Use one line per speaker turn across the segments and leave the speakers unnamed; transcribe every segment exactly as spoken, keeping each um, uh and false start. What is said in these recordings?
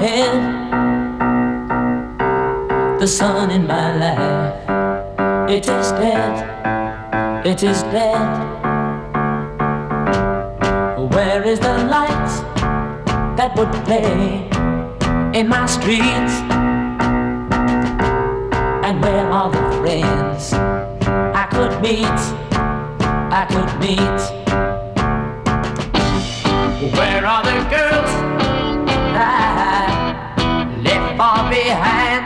head, the sun in my life, it is dead, it is dead. Where is the light that would play in my streets? And where are the friends I could meet, I could meet? Where are the girls I left far behind?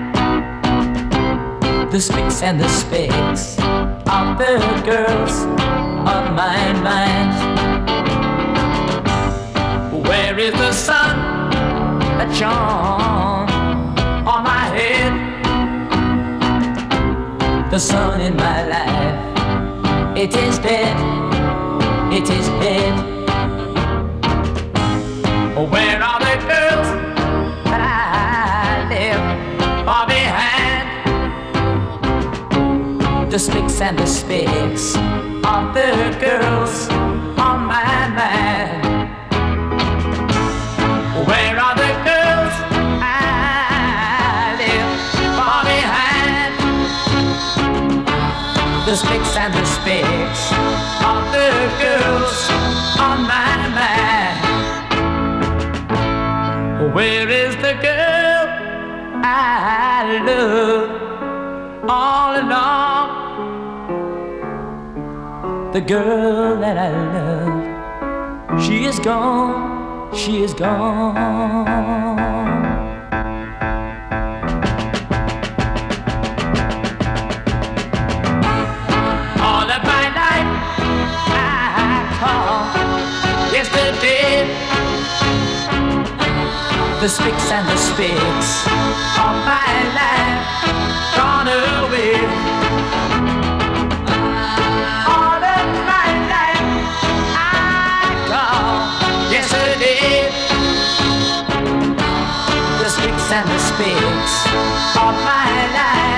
The spicks and the specks of the girls on my mind. Where is the sun that shone on my head? The sun in my life, it is dead, it is dead. Where are the girls that I left far behind? The spicks and the specks of the girls on my mind. Where are the girls I left far behind? The spicks and the specks of the girls on my mind. Where is the girl I love all along? The girl that I love, she is gone, she is gone. All of my life I call yesterday. The spicks and the specks of my life gone away. All of my life I call yesterday. The spicks and the specks of my life